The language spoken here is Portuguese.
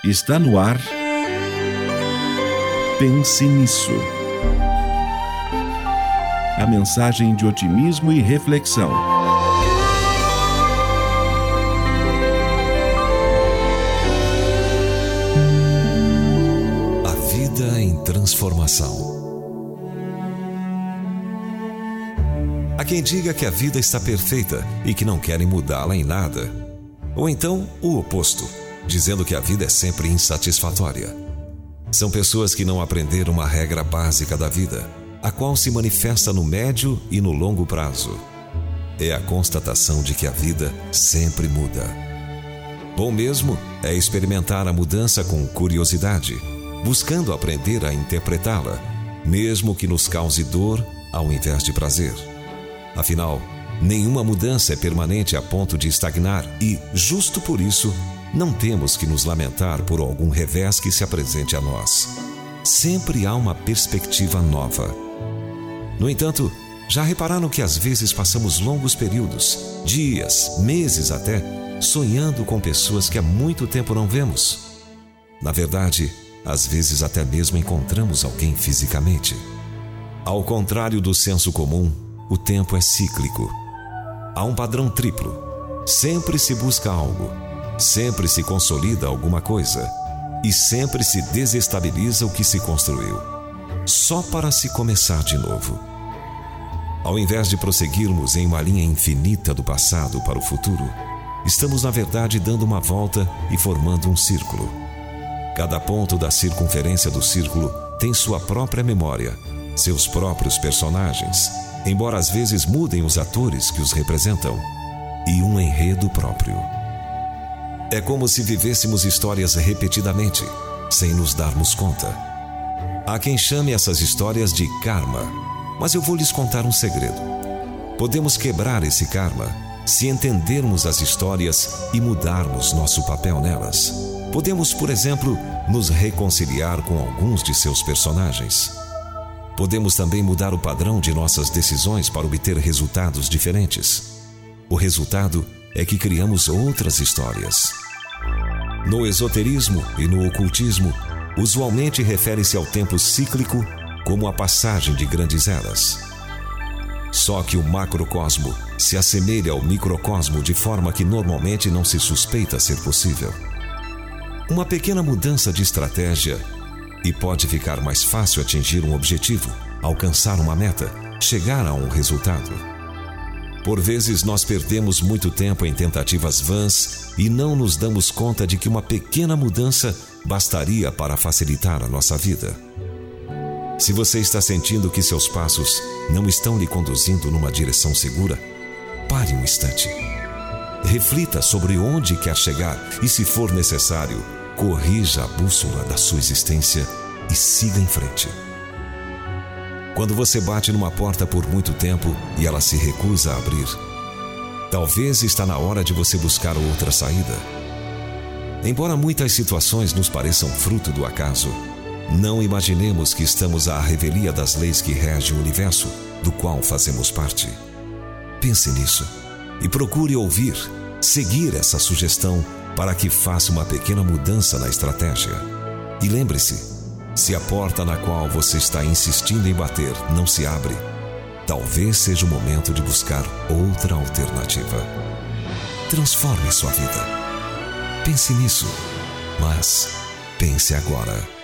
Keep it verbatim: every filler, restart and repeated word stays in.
Está no ar. Pense nisso. A mensagem de otimismo e reflexão. A vida em transformação. Há quem diga que a vida está perfeita e que não querem mudá-la em nada. Ou então o oposto, dizendo que a vida é sempre insatisfatória. São pessoas que não aprenderam uma regra básica da vida, a qual se manifesta no médio e no longo prazo. É a constatação de que a vida sempre muda. Bom mesmo é experimentar a mudança com curiosidade, buscando aprender a interpretá-la, mesmo que nos cause dor ao invés de prazer. Afinal, nenhuma mudança é permanente a ponto de estagnar e, justo por isso, não temos que nos lamentar por algum revés que se apresente a nós. Sempre há uma perspectiva nova. No entanto, já repararam que às vezes passamos longos períodos, dias, meses até, sonhando com pessoas que há muito tempo não vemos? Na verdade, às vezes até mesmo encontramos alguém fisicamente. Ao contrário do senso comum, o tempo é cíclico. Há um padrão triplo. Sempre se busca algo, sempre se consolida alguma coisa e sempre se desestabiliza o que se construiu, só para se começar de novo. Ao invés de prosseguirmos em uma linha infinita do passado para o futuro, estamos na verdade dando uma volta e formando um círculo. Cada ponto da circunferência do círculo tem sua própria memória, seus próprios personagens, embora às vezes mudem os atores que os representam, e um enredo próprio. É como se vivêssemos histórias repetidamente, sem nos darmos conta. Há quem chame essas histórias de karma, mas eu vou lhes contar um segredo. Podemos quebrar esse karma se entendermos as histórias e mudarmos nosso papel nelas. Podemos, por exemplo, nos reconciliar com alguns de seus personagens. Podemos também mudar o padrão de nossas decisões para obter resultados diferentes. O resultado é que criamos outras histórias. No esoterismo e no ocultismo, usualmente refere-se ao tempo cíclico como a passagem de grandes eras. Só que o macrocosmo se assemelha ao microcosmo de forma que normalmente não se suspeita ser possível. Uma pequena mudança de estratégia e pode ficar mais fácil atingir um objetivo, alcançar uma meta, chegar a um resultado. Por vezes nós perdemos muito tempo em tentativas vãs e não nos damos conta de que uma pequena mudança bastaria para facilitar a nossa vida. Se você está sentindo que seus passos não estão lhe conduzindo numa direção segura, pare um instante. Reflita sobre onde quer chegar e, se for necessário, corrija a bússola da sua existência e siga em frente. Quando você bate numa porta por muito tempo e ela se recusa a abrir, talvez está na hora de você buscar outra saída. Embora muitas situações nos pareçam fruto do acaso, não imaginemos que estamos à revelia das leis que regem o universo, do qual fazemos parte. Pense nisso e procure ouvir, seguir essa sugestão para que faça uma pequena mudança na estratégia. E lembre-se, se a porta na qual você está insistindo em bater não se abre, talvez seja o momento de buscar outra alternativa. Transforme sua vida. Pense nisso, mas pense agora.